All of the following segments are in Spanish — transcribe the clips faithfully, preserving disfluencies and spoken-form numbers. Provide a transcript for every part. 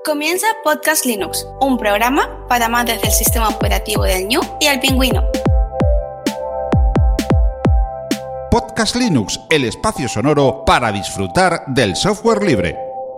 Comienza Podcast Linux, un programa para amantes del sistema operativo del Ñu y el Pingüino. Podcast Linux, el espacio sonoro para disfrutar del software libre.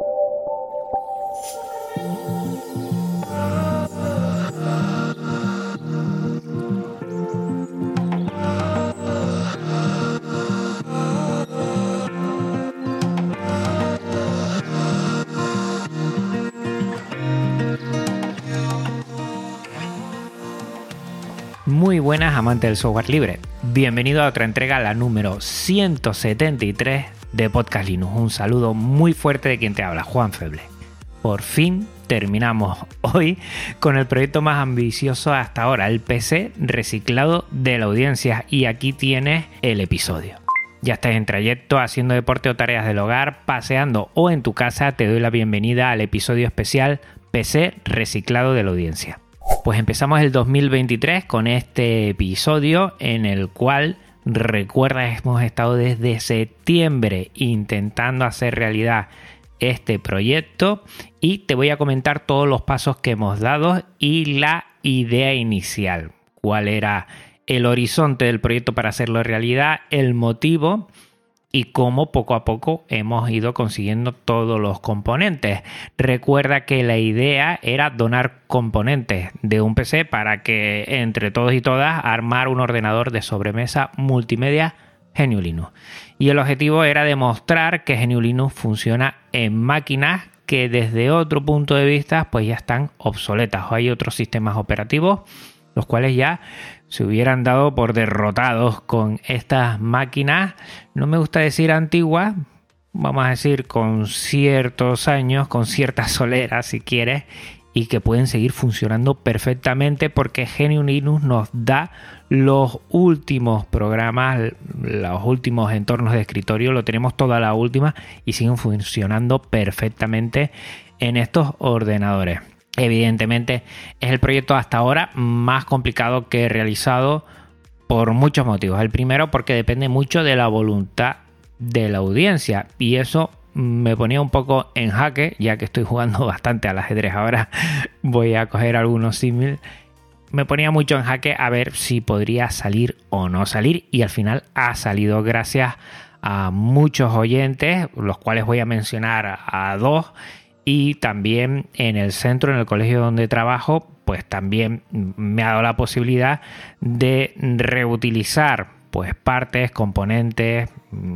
Muy buenas, amantes del software libre. Bienvenido a otra entrega, la número ciento setenta y tres de Podcast Linux. Un saludo muy fuerte de quien te habla, Juan Feble. Por fin terminamos hoy con el proyecto más ambicioso hasta ahora, el P C reciclado de la audiencia. Y aquí tienes el episodio. Ya estás en trayecto, haciendo deporte o tareas del hogar, paseando o en tu casa, te doy la bienvenida al episodio especial P C reciclado de la audiencia. Pues empezamos el dos mil veintitrés con este episodio en el cual, recuerda, hemos estado desde septiembre intentando hacer realidad este proyecto y te voy a comentar todos los pasos que hemos dado y la idea inicial. Cuál era el horizonte del proyecto para hacerlo realidad, el motivo y cómo poco a poco hemos ido consiguiendo todos los componentes. Recuerda que la idea era donar componentes de un P C para que entre todos y todas armar un ordenador de sobremesa multimedia G N U Linux. Y el objetivo era demostrar que G N U Linux funciona en máquinas que desde otro punto de vista pues ya están obsoletas. O hay otros sistemas operativos los cuales ya se hubieran dado por derrotados con estas máquinas, no me gusta decir antiguas, vamos a decir con ciertos años, con cierta solera si quieres, y que pueden seguir funcionando perfectamente porque G N U Linux nos da los últimos programas, los últimos entornos de escritorio, lo tenemos toda la última y siguen funcionando perfectamente en estos ordenadores. Evidentemente es el proyecto hasta ahora más complicado que he realizado por muchos motivos. El primero porque depende mucho de la voluntad de la audiencia y eso me ponía un poco en jaque, ya que estoy jugando bastante al ajedrez ahora. Voy a coger algunos símiles. Me ponía mucho en jaque a ver si podría salir o no salir y al final ha salido gracias a muchos oyentes, los cuales voy a mencionar a dos. Y también en el centro, en el colegio donde trabajo, pues también me ha dado la posibilidad de reutilizar pues partes, componentes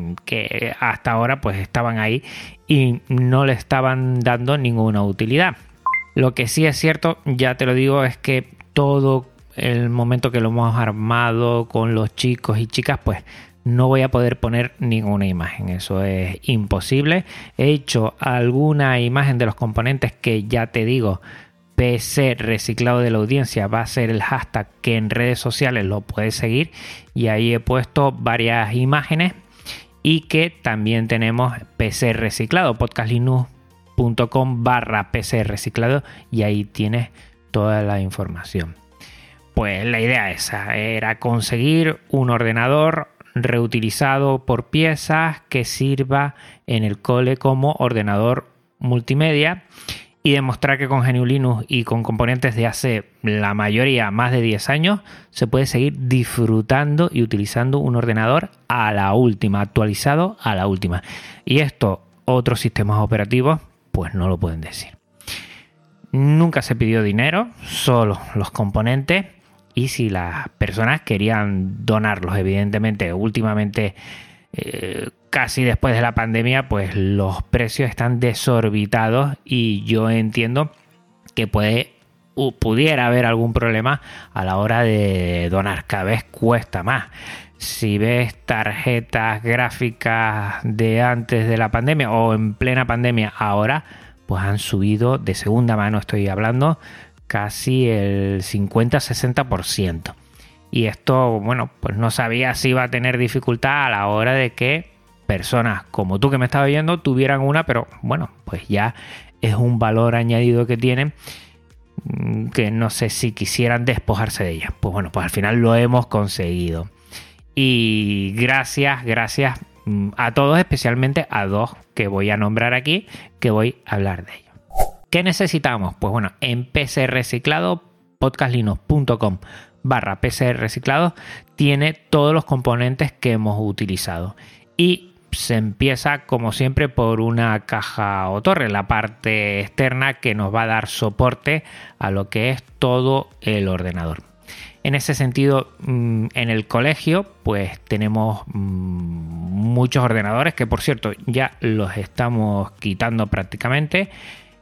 que hasta ahora pues estaban ahí y no le estaban dando ninguna utilidad. Lo que sí es cierto, ya te lo digo, es que todo el momento que lo hemos armado con los chicos y chicas, pues no voy a poder poner ninguna imagen, eso es imposible. He hecho alguna imagen de los componentes que ya te digo, P C reciclado de la audiencia va a ser el hashtag que en redes sociales lo puedes seguir y ahí he puesto varias imágenes y que también tenemos P C reciclado, podcastlinux.com barra PC reciclado y ahí tienes toda la información. Pues la idea esa era conseguir un ordenador reutilizado por piezas que sirva en el cole como ordenador multimedia y demostrar que con G N U Linux y con componentes de hace la mayoría más de diez años se puede seguir disfrutando y utilizando un ordenador a la última, actualizado a la última. Y esto otros sistemas operativos pues no lo pueden decir. Nunca se pidió dinero, solo los componentes. Y si las personas querían donarlos, evidentemente, últimamente, eh, casi después de la pandemia, pues los precios están desorbitados y yo entiendo que puede, uh, pudiera haber algún problema a la hora de donar. Cada vez cuesta más. Si ves tarjetas gráficas de antes de la pandemia o en plena pandemia ahora, pues han subido de segunda mano, estoy hablando, casi el cincuenta a sesenta por ciento. Y esto, bueno, pues no sabía si iba a tener dificultad a la hora de que personas como tú que me estás viendo tuvieran una, pero bueno, pues ya es un valor añadido que tienen que no sé si quisieran despojarse de ella. Pues bueno, pues al final lo hemos conseguido. Y gracias, gracias a todos, especialmente a dos que voy a nombrar aquí, que voy a hablar de ellos. ¿Qué necesitamos? Pues bueno, en P C Reciclado, podcastlinux.com barra P C Reciclado tiene todos los componentes que hemos utilizado. Y se empieza, como siempre, por una caja o torre, la parte externa que nos va a dar soporte a lo que es todo el ordenador. En ese sentido, en el colegio, pues tenemos muchos ordenadores que, por cierto, ya los estamos quitando prácticamente.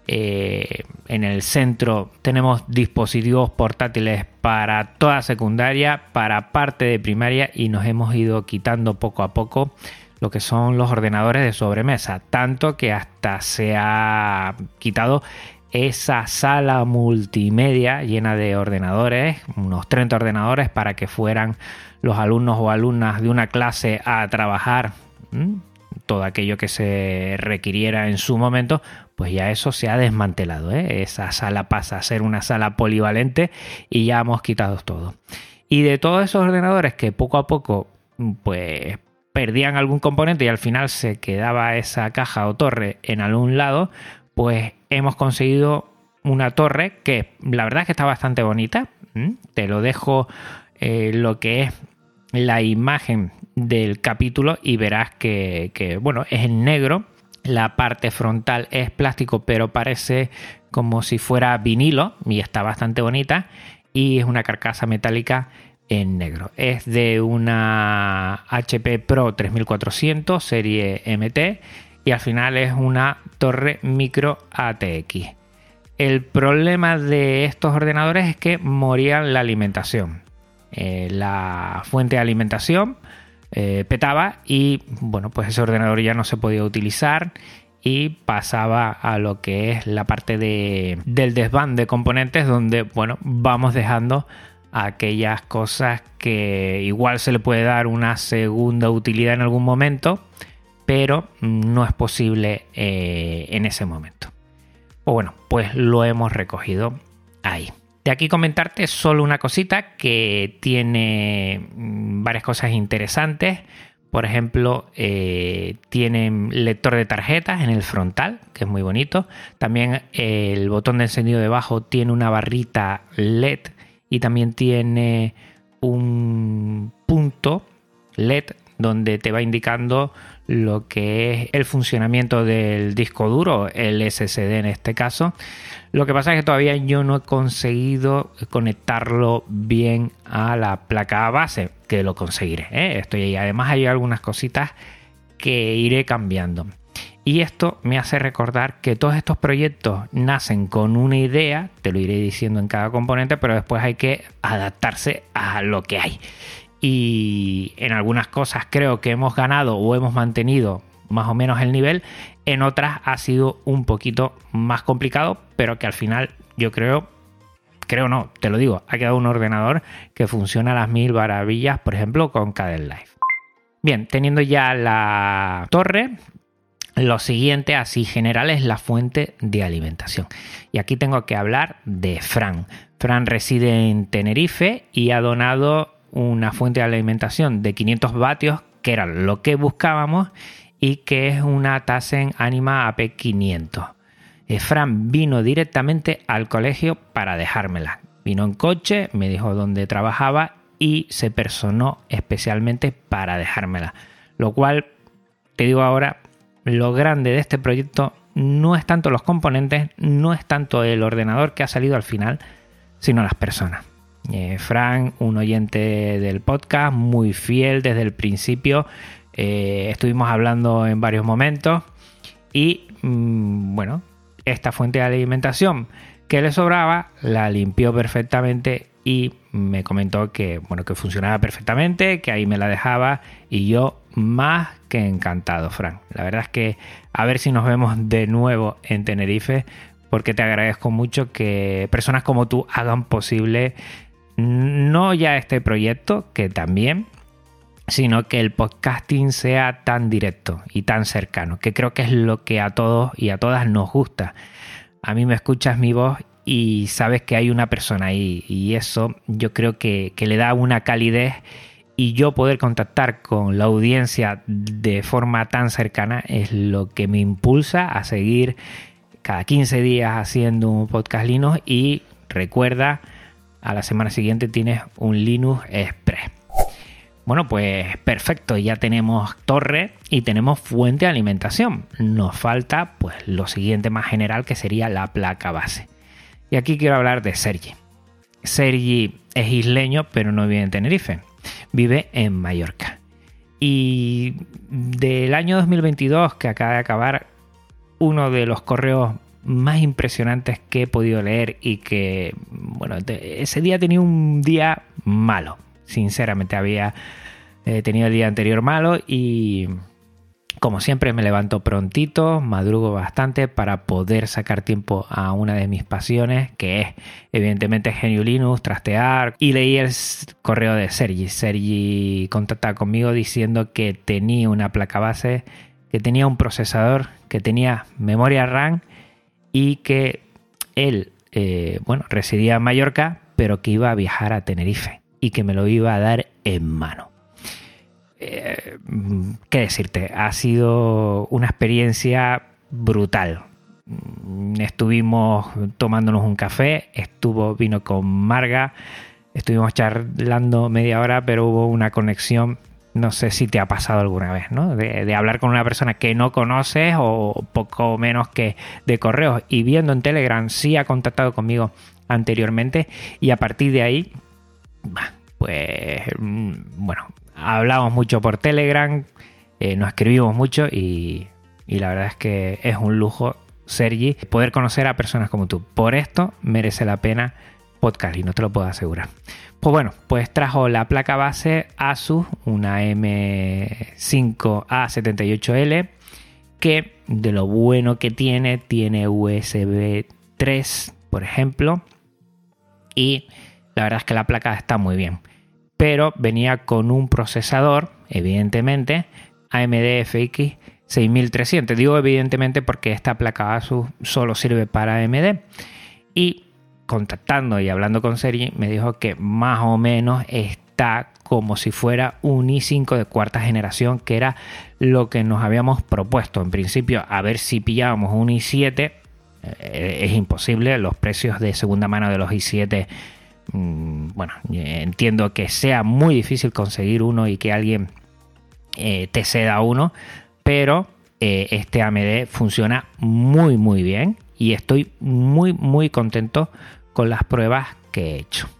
Eh, en el centro tenemos dispositivos portátiles para toda secundaria, para parte de primaria, y nos hemos ido quitando poco a poco lo que son los ordenadores de sobremesa, tanto que hasta se ha quitado esa sala multimedia llena de ordenadores, unos treinta ordenadores para que fueran los alumnos o alumnas de una clase a trabajar ¿m? todo aquello que se requiriera en su momento. Pues ya eso se ha desmantelado, ¿eh? Esa sala pasa a ser una sala polivalente y ya hemos quitado todo. Y de todos esos ordenadores que poco a poco pues perdían algún componente y al final se quedaba esa caja o torre en algún lado, pues hemos conseguido una torre que la verdad es que está bastante bonita. ¿Mm? Te lo dejo eh, lo que es la imagen del capítulo y verás que, que bueno, es en negro. La parte frontal es plástico, pero parece como si fuera vinilo y está bastante bonita. Y es una carcasa metálica en negro. Es de una H P Pro tres mil cuatrocientos serie M T y al final es una torre micro A T X. El problema de estos ordenadores es que morían la alimentación. Eh, la fuente de alimentación eh, petaba y bueno, pues ese ordenador ya no se podía utilizar y pasaba a lo que es la parte de, del desván de componentes, donde bueno, vamos dejando aquellas cosas que igual se le puede dar una segunda utilidad en algún momento, pero no es posible eh, en ese momento. Pues bueno, pues lo hemos recogido ahí. De aquí comentarte solo una cosita que tiene varias cosas interesantes. Por ejemplo, eh, tiene lector de tarjetas en el frontal, que es muy bonito. También eh, el botón de encendido debajo tiene una barrita L E D y también tiene un punto L E D donde te va indicando lo que es el funcionamiento del disco duro, el S S D en este caso. Lo que pasa es que todavía yo no he conseguido conectarlo bien a la placa base, que lo conseguiré, ¿eh? Estoy ahí. Además hay algunas cositas que iré cambiando. Y esto me hace recordar que todos estos proyectos nacen con una idea, te lo iré diciendo en cada componente, pero después hay que adaptarse a lo que hay. Y en algunas cosas creo que hemos ganado o hemos mantenido más o menos el nivel, en otras ha sido un poquito más complicado, pero que al final yo creo, creo no, te lo digo, ha quedado un ordenador que funciona a las mil maravillas, por ejemplo con Kdenlive. Bien, teniendo ya la torre, lo siguiente así general es la fuente de alimentación. Y aquí tengo que hablar de Fran. Fran reside en Tenerife y ha donado una fuente de alimentación de quinientos vatios, que era lo que buscábamos, y que es una Tasen Anima A P quinientos. Eh, Fran vino directamente al colegio para dejármela. Vino en coche, me dijo dónde trabajaba y se personó especialmente para dejármela. Lo cual, te digo ahora, lo grande de este proyecto no es tanto los componentes, no es tanto el ordenador que ha salido al final, sino las personas. Eh, Fran, un oyente del podcast, muy fiel desde el principio. Eh, estuvimos hablando en varios momentos y mmm, bueno, esta fuente de alimentación que le sobraba la limpió perfectamente y me comentó que, bueno, que funcionaba perfectamente, que ahí me la dejaba y yo más que encantado, Fran. La verdad es que a ver si nos vemos de nuevo en Tenerife, porque te agradezco mucho que personas como tú hagan posible no ya este proyecto, que también, sino que el podcasting sea tan directo y tan cercano, que creo que es lo que a todos y a todas nos gusta. A mí me escuchas mi voz y sabes que hay una persona ahí, y eso yo creo que, que le da una calidez, y yo poder contactar con la audiencia de forma tan cercana es lo que me impulsa a seguir cada quince días haciendo un podcast Linux y recuerda, a la semana siguiente tienes un Linux Express. Bueno, pues perfecto, ya tenemos torre y tenemos fuente de alimentación. Nos falta pues lo siguiente más general, que sería la placa base. Y aquí quiero hablar de Sergi. Sergi es isleño, pero no vive en Tenerife, vive en Mallorca. Y del año dos mil veintidós, que acaba de acabar, uno de los correos más impresionantes que he podido leer y que, bueno, ese día tenía un día malo. Sinceramente, había eh, tenido el día anterior malo y, como siempre, me levanto prontito, madrugo bastante para poder sacar tiempo a una de mis pasiones, que es, evidentemente, G N U Linux, trastear. Y leí el correo de Sergi. Sergi contactaba conmigo diciendo que tenía una placa base, que tenía un procesador, que tenía memoria RAM y que él, eh, bueno, residía en Mallorca, pero que iba a viajar a Tenerife y que me lo iba a dar en mano. Eh, ¿Qué decirte? Ha sido una experiencia brutal. Estuvimos tomándonos un café, estuvo, vino con Marga, estuvimos charlando media hora, pero hubo una conexión, no sé si te ha pasado alguna vez, ¿no? De, de hablar con una persona que no conoces o poco menos que de correos, y viendo en Telegram sí ha contactado conmigo anteriormente y a partir de ahí, pues bueno, hablamos mucho por Telegram, eh, nos escribimos mucho y, y la verdad es que es un lujo, Sergi, poder conocer a personas como tú. Por esto merece la pena Podcast y no te lo puedo asegurar. Pues bueno, pues trajo la placa base Asus, una M cinco A setenta y ocho L, que de lo bueno que tiene, tiene U S B tres, por ejemplo, y la verdad es que la placa está muy bien. Pero venía con un procesador, evidentemente, A M D F X seis mil trescientos. Digo evidentemente porque esta placa Asus solo sirve para A M D. Y contactando y hablando con Sergi, me dijo que más o menos está como si fuera un i cinco de cuarta generación, que era lo que nos habíamos propuesto. En principio, a ver si pillábamos un i siete. Eh, es imposible, los precios de segunda mano de los i siete... Bueno, entiendo que sea muy difícil conseguir uno y que alguien eh, te ceda uno, pero eh, este A M D funciona muy muy bien y estoy muy muy contento con las pruebas que he hecho.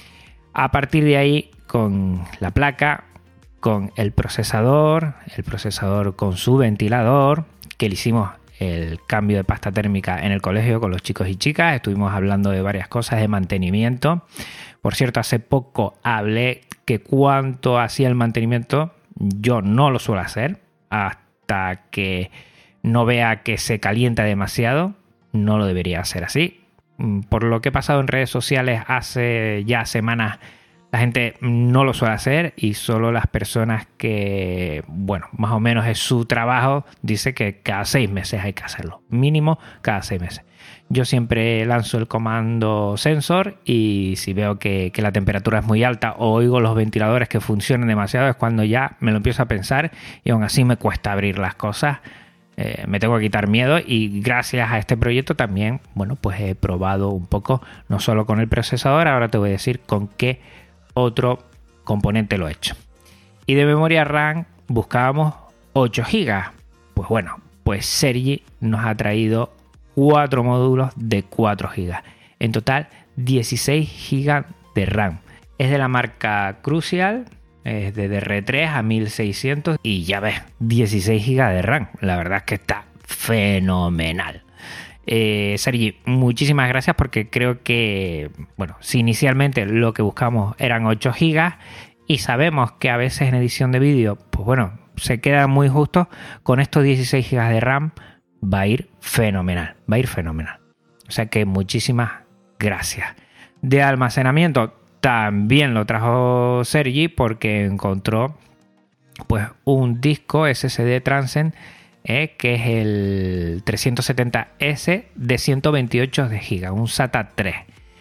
A partir de ahí, con la placa, con el procesador, el procesador con su ventilador, que le hicimos el cambio de pasta térmica en el colegio con los chicos y chicas. Estuvimos hablando de varias cosas de mantenimiento. Por cierto, hace poco hablé que cuánto hacía el mantenimiento. Yo no lo suelo hacer hasta que no vea que se calienta demasiado. No lo debería hacer así. Por lo que he pasado en redes sociales hace ya semanas, la gente no lo suele hacer y solo las personas que, bueno, más o menos es su trabajo, dice que cada seis meses hay que hacerlo. Mínimo cada seis meses. Yo siempre lanzo el comando sensor y si veo que, que la temperatura es muy alta o oigo los ventiladores que funcionan demasiado, es cuando ya me lo empiezo a pensar y aún así me cuesta abrir las cosas. Eh, me tengo que quitar miedo y gracias a este proyecto también, bueno, pues he probado un poco, no solo con el procesador, ahora te voy a decir con qué otro componente lo he hecho. Y de memoria RAM buscábamos ocho gigas. Pues bueno, pues Sergi nos ha traído cuatro módulos de cuatro gigas. En total, dieciséis gigas de RAM. Es de la marca Crucial, es de D D R tres a mil seiscientos y ya ves, dieciséis gigas de RAM. La verdad es que está fenomenal. Eh, Sergi, muchísimas gracias porque creo que, bueno, si inicialmente lo que buscamos eran ocho gigas y sabemos que a veces en edición de vídeo, pues bueno, se queda muy justo, con estos dieciséis gigas de RAM va a ir fenomenal, va a ir fenomenal. O sea que muchísimas gracias. De almacenamiento también lo trajo Sergi porque encontró pues un disco S S D Transcend Eh, que es el trescientos setenta ese de ciento veintiocho de gigas, un SATA tres.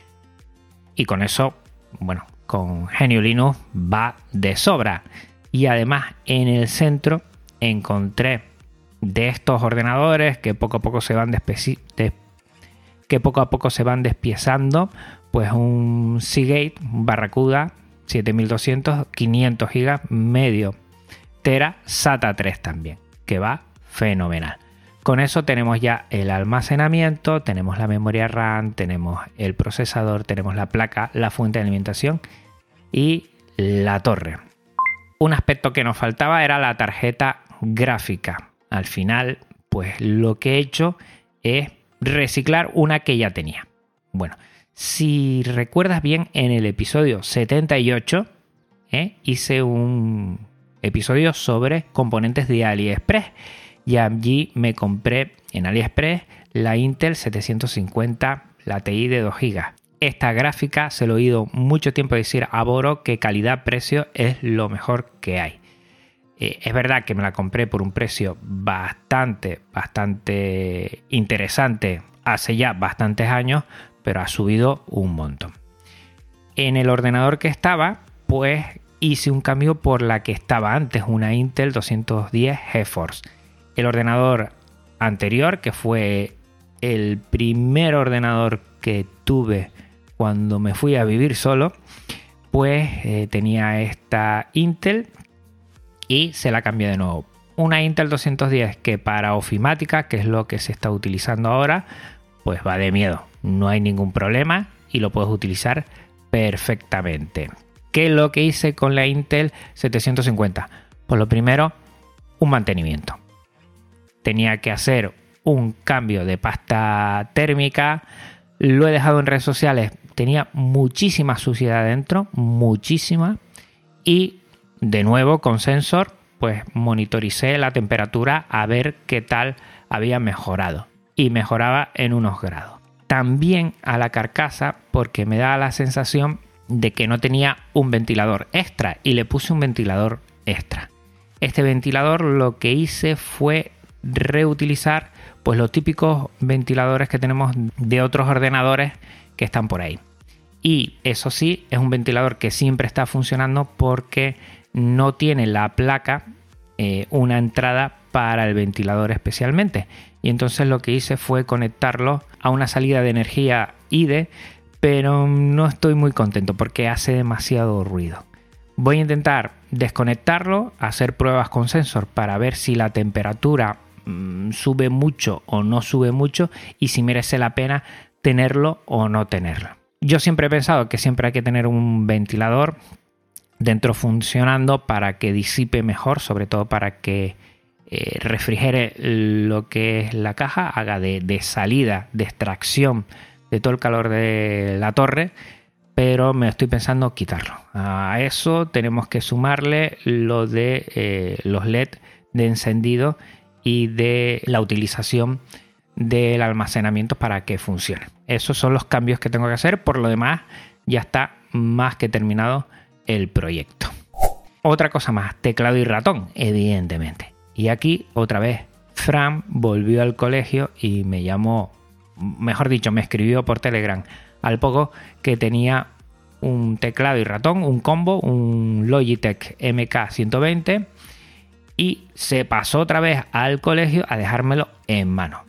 Y con eso, bueno, con G N U Linux va de sobra. Y además en el centro encontré de estos ordenadores que poco a poco se van despeci- de, que poco a poco se van despiezando, pues un Seagate, un Barracuda siete mil doscientos, quinientos gigas, medio tera, SATA tres también, que va fenomenal. Con eso tenemos ya el almacenamiento, tenemos la memoria RAM, tenemos el procesador, tenemos la placa, la fuente de alimentación y la torre. Un aspecto que nos faltaba era la tarjeta gráfica. Al final, pues lo que he hecho es reciclar una que ya tenía. Bueno, si recuerdas bien, en el episodio setenta y ocho ¿eh? hice un episodio sobre componentes de AliExpress y allí me compré en AliExpress la Intel setecientos cincuenta, la T I de dos gigas. Esta gráfica se lo he oído mucho tiempo decir a Boro que calidad-precio es lo mejor que hay. Eh, es verdad que me la compré por un precio bastante, bastante interesante hace ya bastantes años, pero ha subido un montón. En el ordenador que estaba, pues hice un cambio por la que estaba antes, una Intel doscientos diez GeForce. El ordenador anterior, que fue el primer ordenador que tuve cuando me fui a vivir solo, pues eh, tenía esta Intel y se la cambié de nuevo. Una Intel doscientos diez que para ofimática, que es lo que se está utilizando ahora, pues va de miedo. No hay ningún problema y lo puedes utilizar perfectamente. ¿Qué es lo que hice con la Intel setecientos cincuenta? Pues lo primero, un mantenimiento. Tenía que hacer un cambio de pasta térmica. Lo he dejado en redes sociales. Tenía muchísima suciedad dentro, muchísima. Y de nuevo con sensor, pues monitoricé la temperatura a ver qué tal había mejorado. Y mejoraba en unos grados. También a la carcasa, porque me da la sensación de que no tenía un ventilador extra y le puse un ventilador extra. Este ventilador lo que hice fue reutilizar pues los típicos ventiladores que tenemos de otros ordenadores que están por ahí. Y eso sí, es un ventilador que siempre está funcionando porque no tiene la placa eh, una entrada para el ventilador especialmente. Y entonces lo que hice fue conectarlo a una salida de energía I D E, pero no estoy muy contento porque hace demasiado ruido. Voy a intentar desconectarlo, hacer pruebas con sensor para ver si la temperatura mmm, sube mucho o no sube mucho y si merece la pena tenerlo o no tenerlo. Yo siempre he pensado que siempre hay que tener un ventilador dentro funcionando para que disipe mejor, sobre todo para que eh, refrigere lo que es la caja, haga de, de salida, de extracción de todo el calor de la torre, pero me estoy pensando quitarlo. A eso tenemos que sumarle lo de eh, los L E D de encendido y de la utilización del almacenamiento para que funcione. Esos son los cambios que tengo que hacer. Por lo demás, ya está más que terminado el proyecto. Otra cosa más, teclado y ratón, evidentemente. Y aquí, otra vez, Fran volvió al colegio y me llamó, mejor dicho, me escribió por Telegram al poco que tenía un teclado y ratón, un combo, un Logitech M K ciento veinte, y se pasó otra vez al colegio a dejármelo en mano.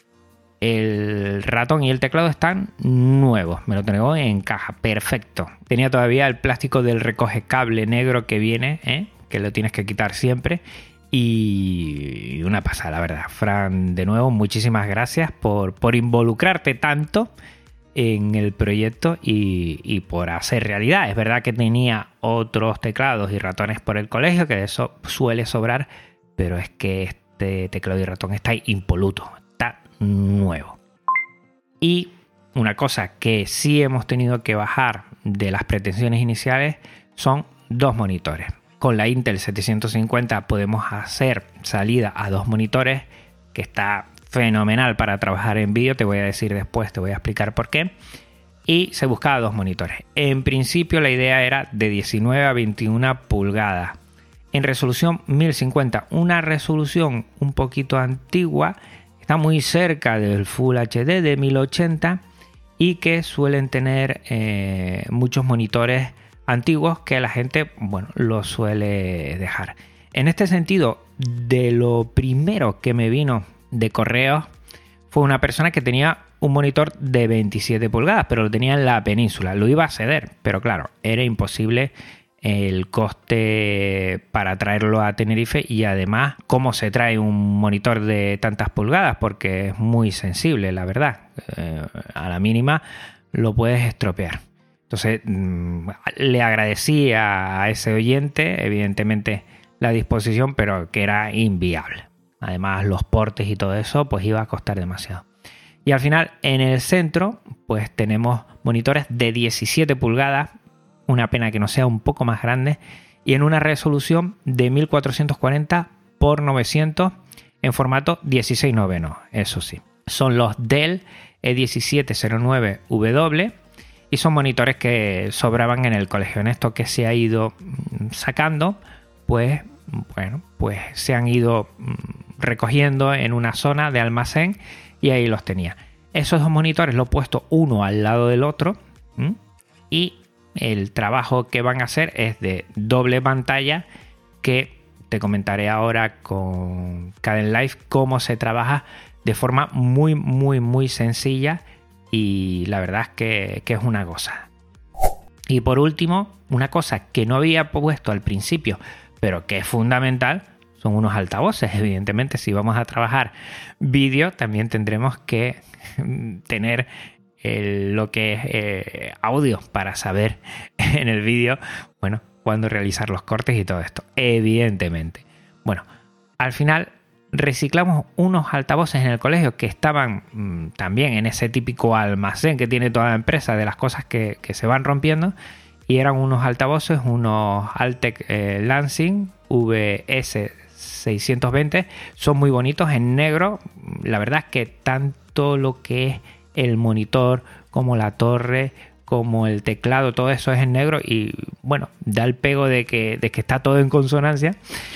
El ratón y el teclado están nuevos, me lo tengo en caja, perfecto. Tenía todavía el plástico del recoge cable negro que viene, ¿eh? que lo tienes que quitar siempre. Y una pasada, la verdad. Fran, de nuevo, muchísimas gracias por, por involucrarte tanto en el proyecto y, y por hacer realidad. Es verdad que tenía otros teclados y ratones por el colegio, que de eso suele sobrar, pero es que este teclado y ratón está impoluto, está nuevo. Y una cosa que sí hemos tenido que bajar de las pretensiones iniciales son dos monitores. Con la Intel setecientos cincuenta podemos hacer salida a dos monitores, que está fenomenal para trabajar en vídeo. Te voy a decir después, te voy a explicar por qué. Y se buscaba dos monitores. En principio la idea era de diecinueve a veintiuna pulgadas. En resolución mil cincuenta. Una resolución un poquito antigua. Está muy cerca del Full H D de mil ochenta. Y que suelen tener eh, muchos monitores antiguos que la gente, bueno, lo suele dejar. En este sentido, de lo primero que me vino de correos fue una persona que tenía un monitor de veintisiete pulgadas, pero lo tenía en la península. Lo iba a ceder, pero claro, era imposible el coste para traerlo a Tenerife y además cómo se trae un monitor de tantas pulgadas, porque es muy sensible, la verdad. Eh, a la mínima lo puedes estropear. Entonces mmm, le agradecí a, a ese oyente, evidentemente, la disposición, pero que era inviable. Además, los portes y todo eso pues iba a costar demasiado. Y al final, en el centro, pues tenemos monitores de diecisiete pulgadas, una pena que no sea un poco más grande, y en una resolución de mil cuatrocientos cuarenta por novecientos en formato dieciséis noveno, eso sí. Son los Dell E diecisiete cero nueve W y son monitores que sobraban en el colegio. En esto que se ha ido sacando, pues bueno, pues se han ido recogiendo en una zona de almacén y ahí los tenía. Esos dos monitores los he puesto uno al lado del otro, ¿m? Y el trabajo que van a hacer es de doble pantalla, que te comentaré ahora con Kdenlive cómo se trabaja de forma muy muy muy sencilla, y la verdad es que, que es una cosa. Y por último, una cosa que no había puesto al principio, pero que es fundamental, son unos altavoces. Evidentemente, si vamos a trabajar vídeo, también tendremos que tener el, lo que es eh, audio para saber en el vídeo, bueno, cuándo realizar los cortes y todo esto, evidentemente. Bueno, al final reciclamos unos altavoces en el colegio que estaban mmm, también en ese típico almacén que tiene toda la empresa de las cosas que, que se van rompiendo, y eran unos altavoces, unos Altec eh, Lansing V S seiscientos veinte, son muy bonitos en negro. La verdad es que tanto lo que es el monitor como la torre como el teclado, todo eso es en negro, y bueno, da el pego de que, de que está todo en consonancia.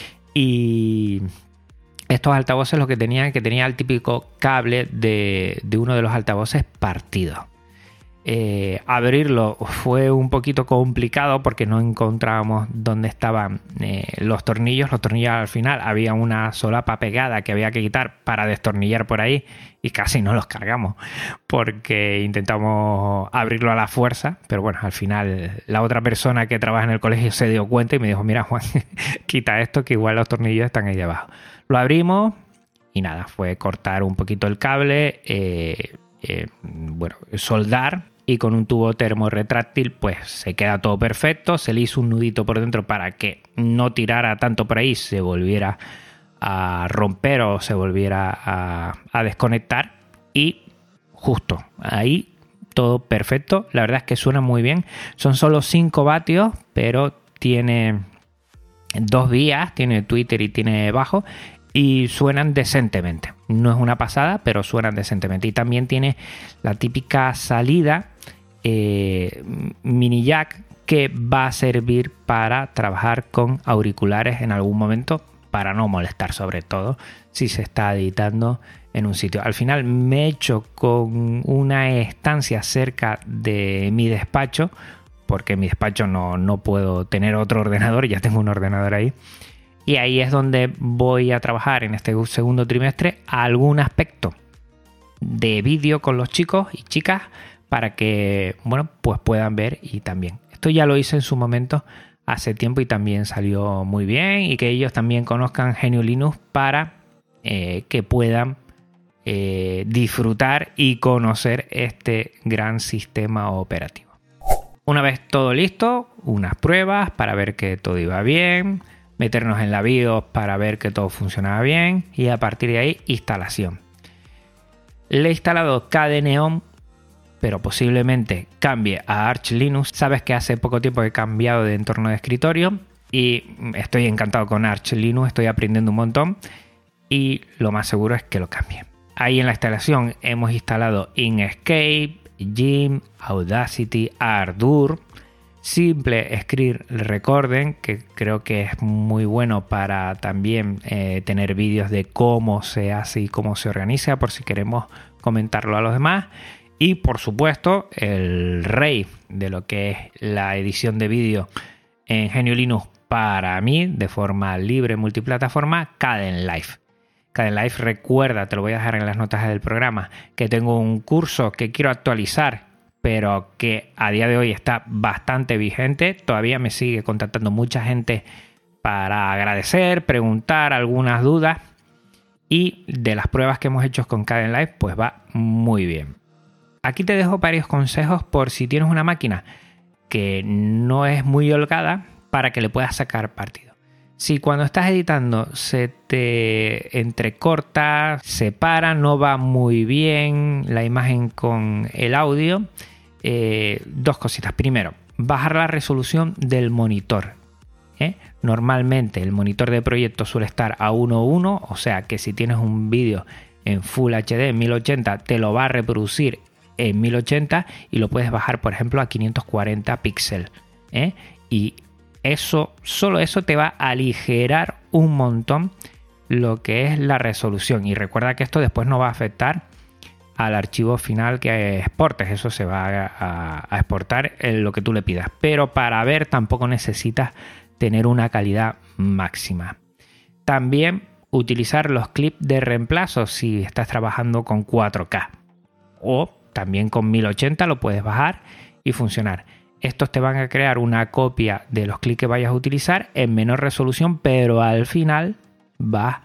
Y estos altavoces lo que tenían, que tenía el típico cable de, de uno de los altavoces partido. Eh, abrirlo fue un poquito complicado porque no encontrábamos dónde estaban eh, los tornillos. Los tornillos al final había una solapa pegada que había que quitar para destornillar por ahí, y casi no los cargamos porque intentamos abrirlo a la fuerza, pero bueno, al final la otra persona que trabaja en el colegio se dio cuenta y me dijo: mira, Juan, quita esto que igual los tornillos están ahí abajo. Lo abrimos y nada, fue cortar un poquito el cable, eh, eh, bueno, soldar, y con un tubo termorretráctil pues se queda todo perfecto. Se le hizo un nudito por dentro para que no tirara tanto por ahí, se volviera a romper o se volviera a, a desconectar, y justo ahí todo perfecto. La verdad es que suena muy bien. Son solo cinco vatios, pero tiene dos vías, tiene Twitter y tiene bajo, y suenan decentemente. No es una pasada, pero suenan decentemente. Y también tiene la típica salida eh, mini jack que va a servir para trabajar con auriculares en algún momento, para no molestar, sobre todo si se está editando en un sitio. Al final me he hecho con una estancia cerca de mi despacho, porque en mi despacho no, no puedo tener otro ordenador, ya tengo un ordenador ahí. Y ahí es donde voy a trabajar en este segundo trimestre algún aspecto de vídeo con los chicos y chicas, para que, bueno, pues puedan ver. Y también, esto ya lo hice en su momento hace tiempo y también salió muy bien, y que ellos también conozcan G N U Linux para eh, que puedan eh, disfrutar y conocer este gran sistema operativo. Una vez todo listo, unas pruebas para ver que todo iba bien, meternos en la BIOS para ver que todo funcionaba bien, y a partir de ahí instalación. Le he instalado Kdeneon, pero posiblemente cambie a Arch Linux. Sabes que hace poco tiempo he cambiado de entorno de escritorio y estoy encantado con Arch Linux, estoy aprendiendo un montón y lo más seguro es que lo cambie. Ahí en la instalación hemos instalado Inkscape, Gim, Audacity, Ardour, Simple Script Recording, que creo que es muy bueno para también eh, tener vídeos de cómo se hace y cómo se organiza, por si queremos comentarlo a los demás. Y por supuesto, el rey de lo que es la edición de vídeo en G N U Linux para mí, de forma libre multiplataforma, Kdenlive. Kdenlive, recuerda, te lo voy a dejar en las notas del programa, que tengo un curso que quiero actualizar, pero que a día de hoy está bastante vigente. Todavía me sigue contactando mucha gente para agradecer, preguntar algunas dudas, y de las pruebas que hemos hecho con Kdenlive, pues va muy bien. Aquí te dejo varios consejos por si tienes una máquina que no es muy holgada para que le puedas sacar partido. Si cuando estás editando se te entrecorta, se para, no va muy bien la imagen con el audio, eh, dos cositas. Primero, bajar la resolución del monitor. ¿eh? Normalmente el monitor de proyecto suele estar a uno punto uno, o sea que si tienes un vídeo en Full H D en mil ochenta te lo va a reproducir en mil ochenta y lo puedes bajar, por ejemplo, a quinientos cuarenta píxeles. ¿eh? Y eso, solo eso te va a aligerar un montón lo que es la resolución. Y recuerda que esto después no va a afectar al archivo final que exportes. Eso se va a, a exportar en lo que tú le pidas. Pero para ver tampoco necesitas tener una calidad máxima. También utilizar los clips de reemplazo si estás trabajando con cuatro K. O también con mil ochenta lo puedes bajar y funcionar. Estos te van a crear una copia de los clips que vayas a utilizar en menor resolución, pero al final vas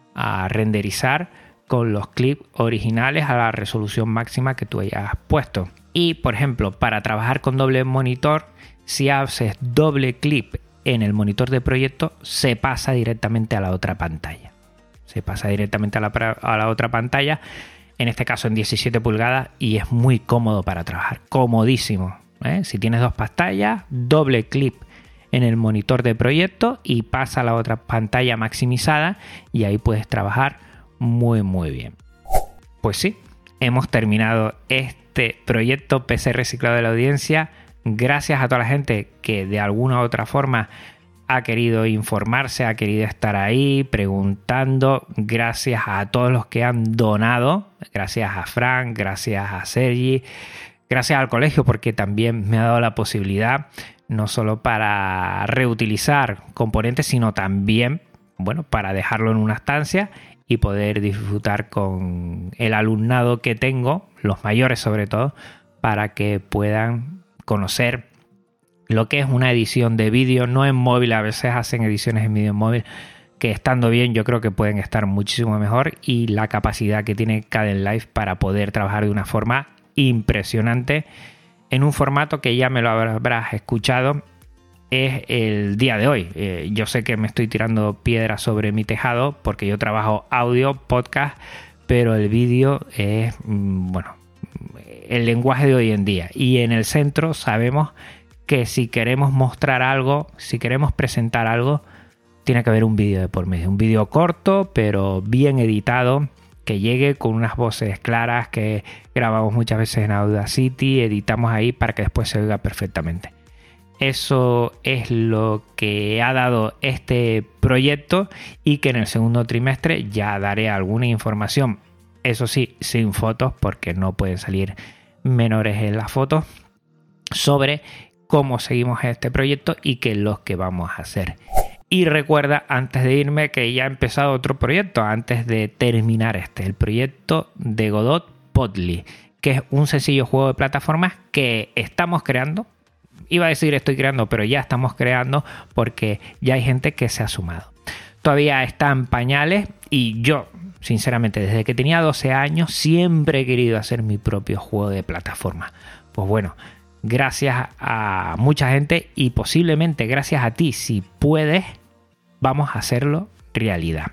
a renderizar con los clips originales a la resolución máxima que tú hayas puesto. Y, por ejemplo, para trabajar con doble monitor, si haces doble clip en el monitor de proyecto, se pasa directamente a la otra pantalla. Se pasa directamente a la, a la otra pantalla, en este caso en diecisiete pulgadas, y es muy cómodo para trabajar, comodísimo. ¿eh? Si tienes dos pantallas, doble clip en el monitor de proyecto y pasa a la otra pantalla maximizada y ahí puedes trabajar muy muy bien. Pues sí, hemos terminado este proyecto P C reciclado de la audiencia. Gracias a toda la gente que de alguna u otra forma ha querido informarse, ha querido estar ahí preguntando. Gracias a todos los que han donado. Gracias a Frank, gracias a Sergi, gracias al colegio porque también me ha dado la posibilidad no solo para reutilizar componentes, sino también, bueno, para dejarlo en una estancia y poder disfrutar con el alumnado que tengo, los mayores sobre todo, para que puedan conocer lo que es una edición de vídeo, no en móvil. A veces hacen ediciones en vídeo en móvil que, estando bien, yo creo que pueden estar muchísimo mejor, y la capacidad que tiene Kdenlive para poder trabajar de una forma impresionante en un formato que ya me lo habrás escuchado, es el día de hoy. Eh, yo sé que me estoy tirando piedras sobre mi tejado porque yo trabajo audio, podcast, pero el vídeo es, bueno, el lenguaje de hoy en día. Y en el centro sabemos que si queremos mostrar algo, si queremos presentar algo, tiene que haber un vídeo de por medio. Un vídeo corto, pero bien editado, que llegue con unas voces claras, que grabamos muchas veces en Audacity, editamos ahí para que después se oiga perfectamente. Eso es lo que ha dado este proyecto, y que en el segundo trimestre ya daré alguna información. Eso sí, sin fotos, porque no pueden salir menores en las fotos, sobre cómo seguimos este proyecto y qué es lo que vamos a hacer. Y recuerda, antes de irme, que ya ha empezado otro proyecto, antes de terminar este, el proyecto de Godot Podly, que es un sencillo juego de plataformas que estamos creando. Iba a decir estoy creando, pero ya estamos creando porque ya hay gente que se ha sumado. Todavía está en pañales, y yo, sinceramente, desde que tenía doce años, siempre he querido hacer mi propio juego de plataforma. Pues bueno, gracias a mucha gente, y posiblemente gracias a ti, si puedes, vamos a hacerlo realidad.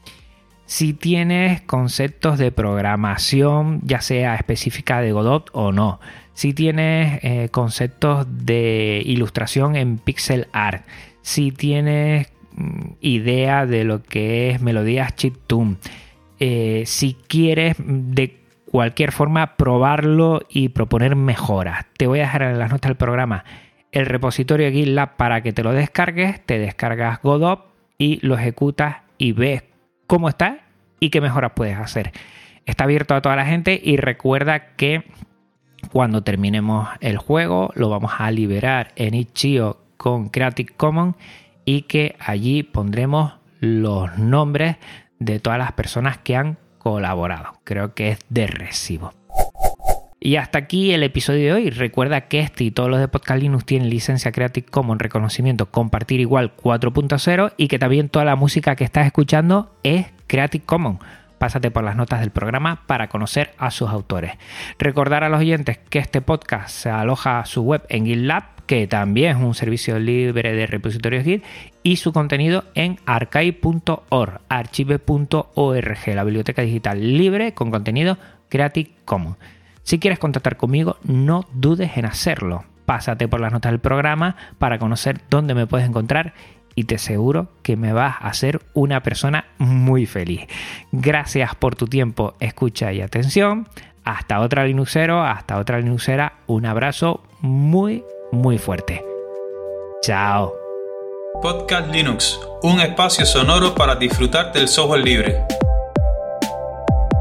Si tienes conceptos de programación, ya sea específica de Godot o no, si tienes eh, conceptos de ilustración en pixel art, si tienes mm, idea de lo que es melodías chiptune, eh, si quieres de cualquier forma probarlo y proponer mejoras, te voy a dejar en las notas del programa el repositorio de GitLab para que te lo descargues. Te descargas Godot y lo ejecutas y ves cómo está y qué mejoras puedes hacer. Está abierto a toda la gente, y recuerda que cuando terminemos el juego lo vamos a liberar en itch punto io con Creative Commons, y que allí pondremos los nombres de todas las personas que han colaborado. Creo que es de recibo. Y hasta aquí el episodio de hoy. Recuerda que este y todos los de Podcast Linux tienen licencia Creative Commons reconocimiento compartir igual cuatro punto cero y que también toda la música que estás escuchando es Creative Commons. Pásate por las notas del programa para conocer a sus autores. Recordar a los oyentes que este podcast se aloja a su web en GitLab, que también es un servicio libre de repositorios Git, y su contenido en archive punto org, archive punto org, la biblioteca digital libre con contenido Creative Commons. Si quieres contactar conmigo, no dudes en hacerlo. Pásate por las notas del programa para conocer dónde me puedes encontrar y te aseguro que me vas a hacer una persona muy feliz. Gracias por tu tiempo, escucha y atención. Hasta otra Linuxero, hasta otra Linuxera. Un abrazo muy, muy fuerte. Chao. Podcast Linux, un espacio sonoro para disfrutar del software libre.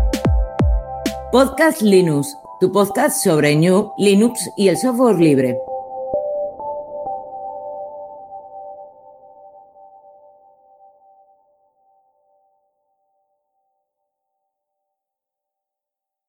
Podcast Linux, tu podcast sobre Gnu, Linux y el software libre.